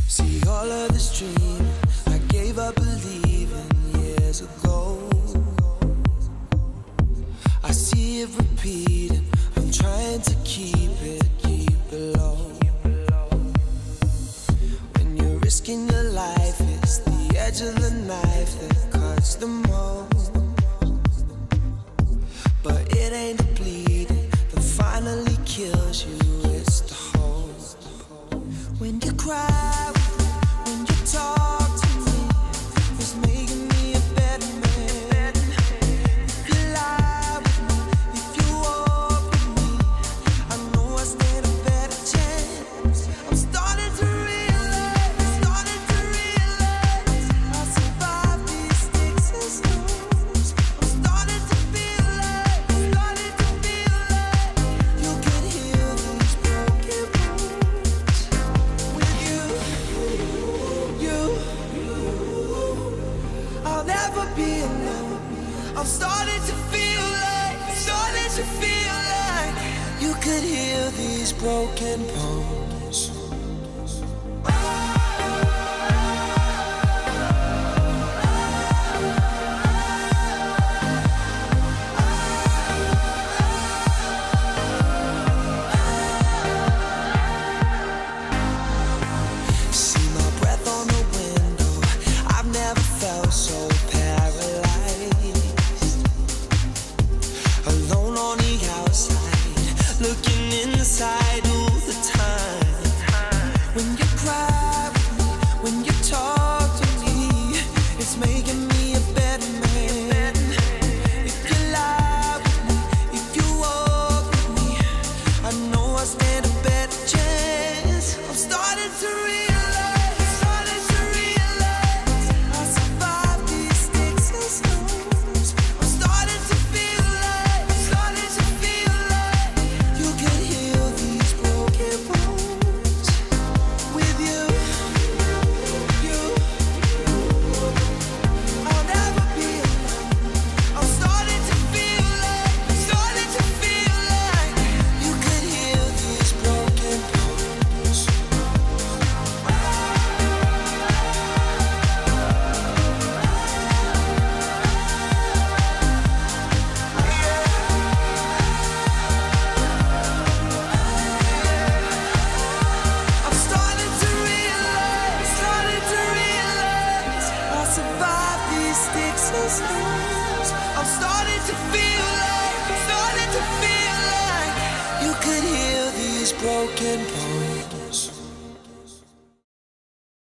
See all of this dream I gave up believing years ago. I see it repeating, I'm trying to keep it low. When you're risking your life, it's the edge of the knife that cuts the most. But it ain't the bleeding that finally kills you, it's the hope. When you cry, when you talk to me, it's making me a better man. If you lie with me, if you walk with me, I know I stand a better chance. I'm starting to realize I survived these sticks and stones. I'm starting to feel like you can heal these broken bones. With you, I'll never be alone. I'm starting to feel like you could heal these broken bones. See my breath on the window, I've never felt so paralyzed. Alone on the outside, looking inside all the time. When you cry with me, when you talk to me, it's making me a better man. If you lie with me, if you walk with me, I know I stand a better chance. I'm starting to realize I survived these sticks and stones. I'm starting to feel like you can heal these broken bones. With you, I'll never be alone. I'm starting to feel like you could heal these broken bones. I'm starting to realize I survived these sticks and stones. I'm starting to feel like you could heal these broken bones.